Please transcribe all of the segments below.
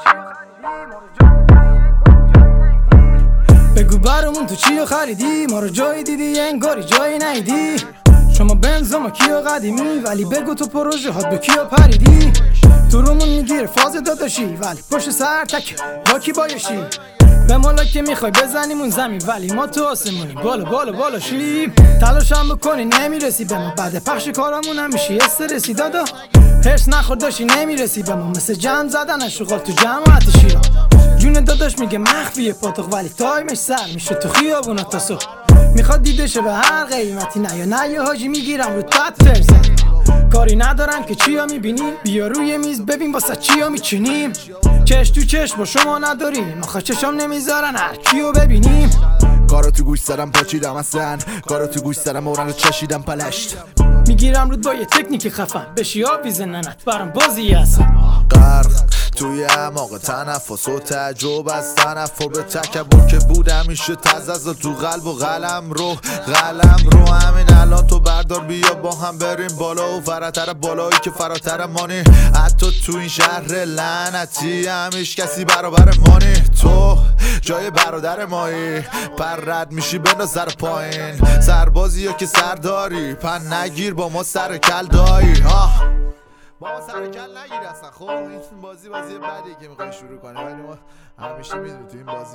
بگو برامون تو چی رو خریدی، ما رو جایی دیدی انگاری جایی نیدی. شما بنز ما کیو قدیمی، ولی بگو تو پروژه هات به کیو پریدی. تو رومون میگیره فاز داداشی، ولی پشت سر تک با کی بایشی. به مولا که میخوای بزنیمون زمین، ولی ما تو آسمونی بالا بالا بالا شیم. تلاش هم بکنی نمیرسی به ما، بعد پخش کارمون هم میشی استرسی دادا. هرس نخور داشی نمیرسی به ما، مثل جمع زدن شغال تو جماعت شیرا. جون داداش میگه مخفیه پاتوق، ولی تایمش سر میشه تو خیابونا تا صبح. میخواد دیده شه به هر قیمتی، نه یا نه یا حاجی میگیرم رو تات ترزن. کاری ندارن که چیا میبینیم، بیا روی میز ببین واسه چیا میچینیم. چش تو چش با شما نداریم، آخه چشام نمیذارن هر کیو ببینیم. کارو تو گوش سرم پاچیدم اصلا، کارو تو گوش سرم اورن رو چشیدم پلشت. میگیرم رود با یه تکنیک خفن، بشی آبیز ننت برام بازی هستن. غرق توی اعماق تنفس و تعجب از تنفر به تکبر که بود همیشه تزز تو قلب و قلم رو همین الان تو بردار بیا با هم بریم بالا و فراتر بالایی که فراتر مانی. حتی تو این شهر لعنتی همیش کسی برابر مانی. تو جای برادر مایی پر رد میشی بنداز سر پایین. سربازی یا که سرداری پن نگیر با ما سر کل دایی. با ما سر کل نگیر اصلا. خب این بازی بدیه که میخوای شروع کنی، ولی ما همیشه میدونی تو این بازی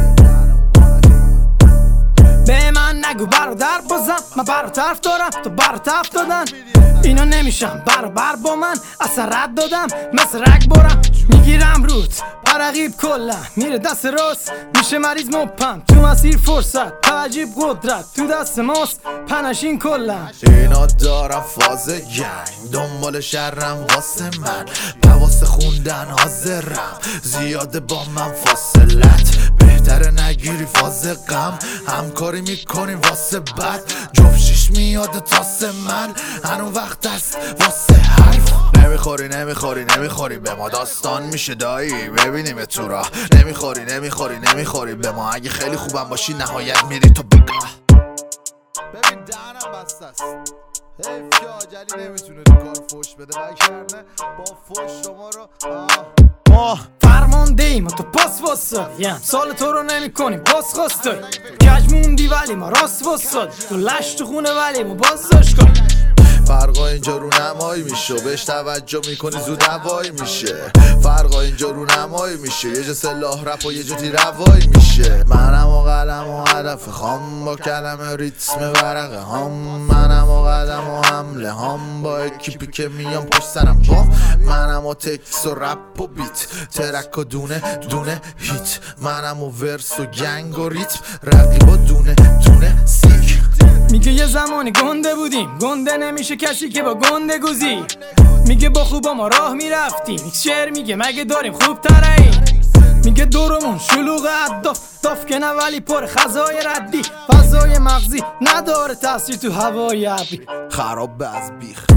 به من نگو برادر بازم، من برا طرف دارم تو برا طرف دادن. اینا نمیشم برابر با من، اصلا رد دادم مثل رگ برم. میگیرم روت پرقیب کلا میره دست راست، میشه مریض مپم تو مسیر فرصت. تعجیب قدرت تو دست ماست پنشین کلا. اینا دارم فاز گنگ دنبال شرم واسه من، واسه خوندن حاضرم زیاده با من فاصلت. بهتره نگیری فاز غم، همکاری میکنیم واسه بد. جفشیش میاد تاسه من هنو وقت است واسه حرف. نمیخوری به ما داستان میشه دایی، ببینیم تو راه. نمیخوری به ما، اگه خیلی خوبم باشی نهایت میری تو بگاه. ببین دهنم بسته است، حیف که آجلی نمیتونه تو کار فوش بده، وگرنه با فوش شما رو ما فرمانده ایم و تو پاس واسادیم، سال تو رو نمی کنیم باز خواستایی. کج موندی ولی ما راست واسادیم، تو لش تو خونه ولی ما باز داشت کنیم. فرقا اینجا رو نمایی میشه و بهش توجه میکنی زود هوایی میشه. فرقا اینجا رو نمایی میشه، یه جا سلاح رپ و یه جا تیر هوایی میشه. منم و قلم و هدف خام با کلمه ریتم ورقه هم. منم و قدم و حمله هم با اکیپی که میام پشت سرم با. منم و تکس و رپ و بیت، ترک و دونه هیت. منم و ورس و گنگ و ریتم، رقیبا دونه سیک. میگه یه زمانی گنده بودیم، گنده نمیشه کسی که با گنده گوزی. میگه با خوبا ما راه میرفتیم، شعر میگه مگه داریم خوب ترین. میگه دورمون شلوغ داف که نه ولی پر خزای ردی. فضای مغزی نداره تاثیر تو هوای ابری، خراب از بیخ.